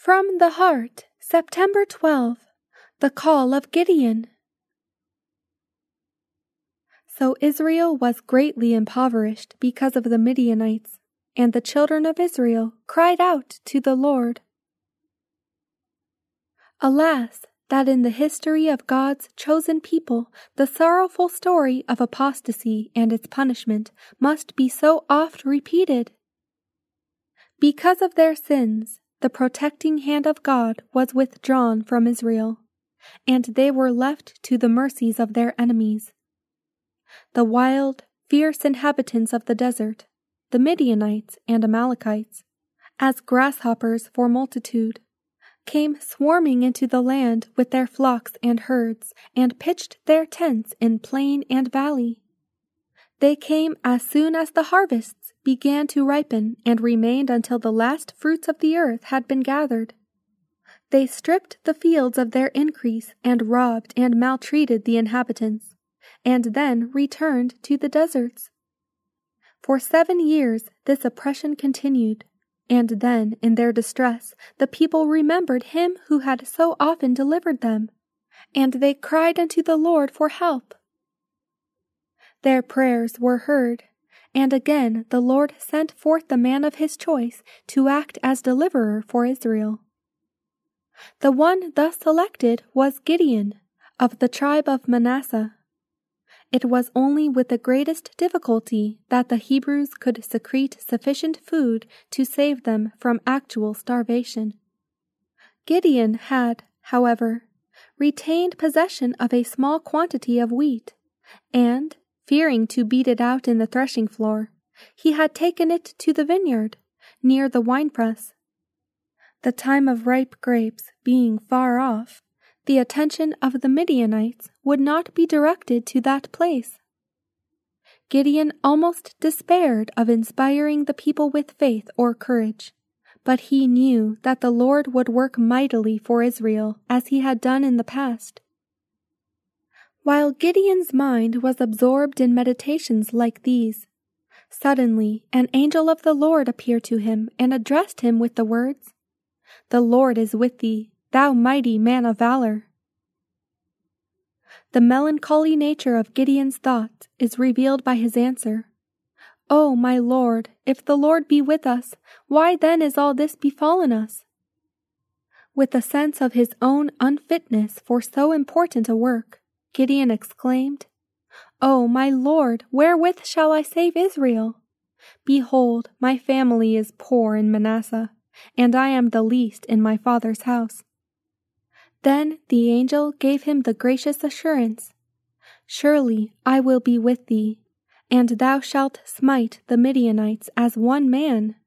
From the Heart, September 12. The Call of Gideon. So Israel was greatly impoverished because of the Midianites, and the children of Israel cried out to the Lord. Alas, that in the history of God's chosen people, the sorrowful story of apostasy and its punishment must be so oft repeated. Because of their sins, the protecting hand of God was withdrawn from Israel, and they were left to the mercies of their enemies. The wild, fierce inhabitants of the desert, the Midianites and Amalekites, as grasshoppers for multitude, came swarming into the land with their flocks and herds, and pitched their tents in plain and valley. They came as soon as the harvests began to ripen, and remained until the last fruits of the earth had been gathered. They stripped the fields of their increase, and robbed and maltreated the inhabitants, and then returned to the deserts. For 7 years this oppression continued, and then, in their distress, the people remembered him who had so often delivered them, and they cried unto the Lord for help. Their prayers were heard, and again the Lord sent forth the man of his choice to act as deliverer for Israel. The one thus selected was Gideon, of the tribe of Manasseh. It was only with the greatest difficulty that the Hebrews could secrete sufficient food to save them from actual starvation. Gideon had, however, retained possession of a small quantity of wheat, and, fearing to beat it out in the threshing floor, he had taken it to the vineyard, near the winepress. The time of ripe grapes being far off, the attention of the Midianites would not be directed to that place. Gideon almost despaired of inspiring the people with faith or courage, but he knew that the Lord would work mightily for Israel as he had done in the past. While Gideon's mind was absorbed in meditations like these, suddenly an angel of the Lord appeared to him and addressed him with the words, "The Lord is with thee, thou mighty man of valor." The melancholy nature of Gideon's thought is revealed by his answer, "O my Lord, if the Lord be with us, why then is all this befallen us?" With a sense of his own unfitness for so important a work, Gideon exclaimed, "O my Lord, wherewith shall I save Israel? Behold, my family is poor in Manasseh, and I am the least in my father's house." Then the angel gave him the gracious assurance, "Surely I will be with thee, and thou shalt smite the Midianites as one man."